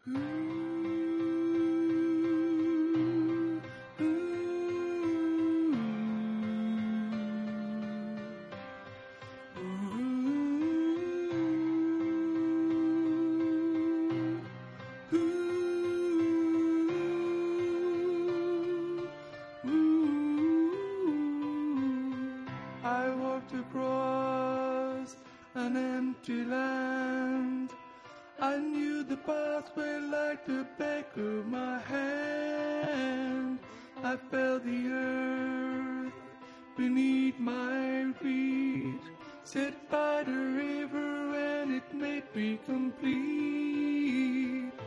I walked across an empty land. I knew the pathway like the back of my hand. I felt the earth beneath my feet, set by the river, and it made me complete.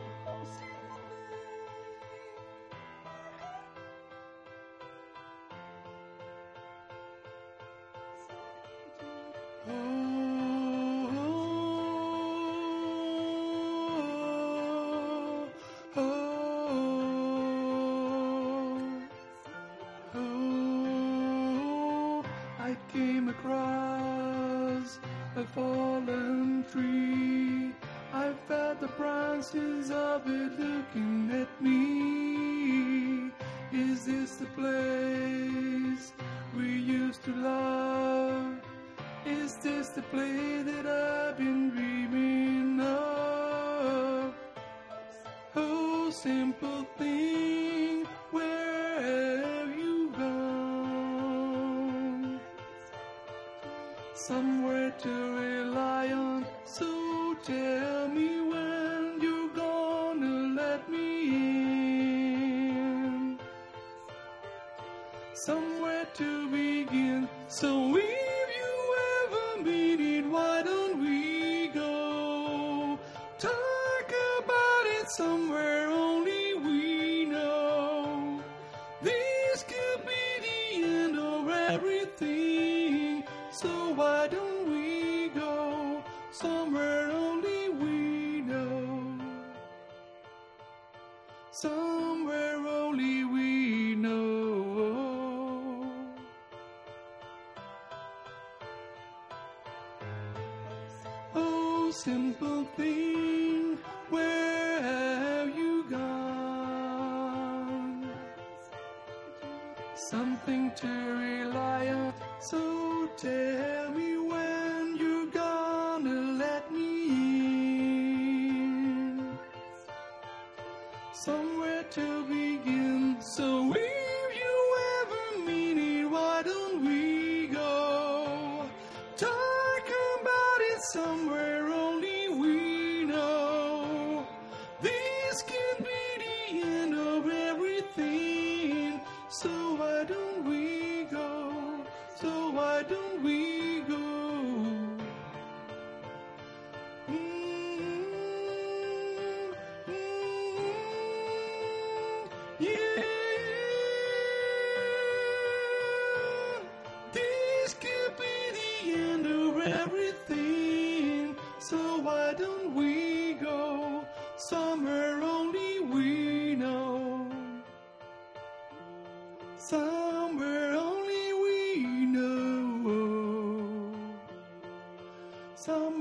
I came across a fallen tree. I felt the branches of it looking at me. Is this the place we used to love? Is this the place that I've been dreaming of? Oh, simple thing, where have you gone? Somewhere to rely on, so tell me when you're gonna let me in. Somewhere to begin, so if you ever meet it, why don't we go talk about it somewhere only we know? This could be the end of everything, so why don't we go somewhere only we know? Somewhere only we know. Oh, simple thing, where have you gone? Something to rely on, so tell me when you're gonna let me in. Somewhere to begin, so if you ever mean it, why don't we go talk about it somewhere only we know? This can be the end of everything, so why don't we go? So why don't we go? Yeah, this could be the end of everything, so why don't we go somewhere only we know? Somewhere only we know. Somewhere